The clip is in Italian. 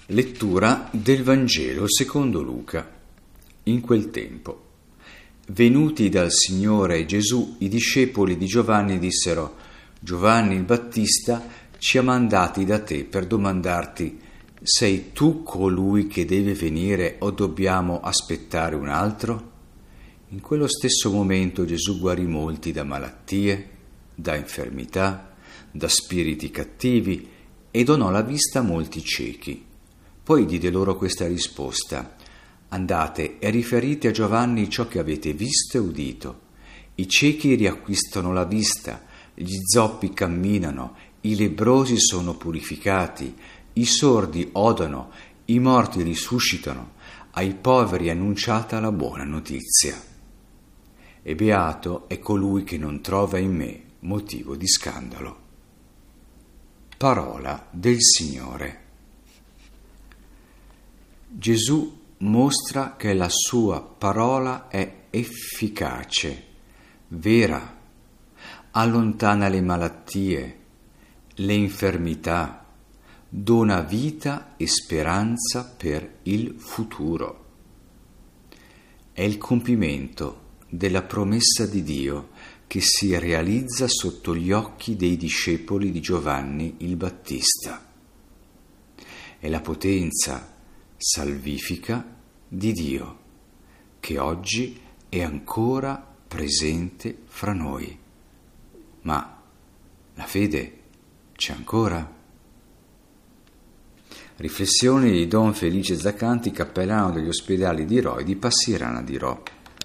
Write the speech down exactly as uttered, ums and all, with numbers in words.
Lettura del Vangelo secondo Luca. In quel tempo, venuti dal Signore Gesù, i discepoli di Giovanni dissero: Giovanni il Battista ci ha mandati da te per domandarti: sei tu colui che deve venire o dobbiamo aspettare un altro? In quello stesso momento Gesù guarì molti da malattie, da infermità, da spiriti cattivi e donò la vista a molti ciechi. Poi diede loro questa risposta: andate e riferite a Giovanni ciò che avete visto e udito. I ciechi riacquistano la vista, gli zoppi camminano, i lebbrosi sono purificati, i sordi odono, i morti risuscitano, ai poveri è annunciata la buona notizia. E beato è colui che non trova in me motivo di scandalo. Parola del Signore. Gesù mostra che la sua parola è efficace, vera, allontana le malattie, le infermità, dona vita e speranza per il futuro. È il compimento della promessa di Dio che si realizza sotto gli occhi dei discepoli di Giovanni il Battista. È la potenza salvifica di Dio che oggi è ancora presente fra noi. Ma la fede c'è ancora? Riflessioni di Don Felice Zaccanti, cappellano degli ospedali di Rho e di Passirana di Rho.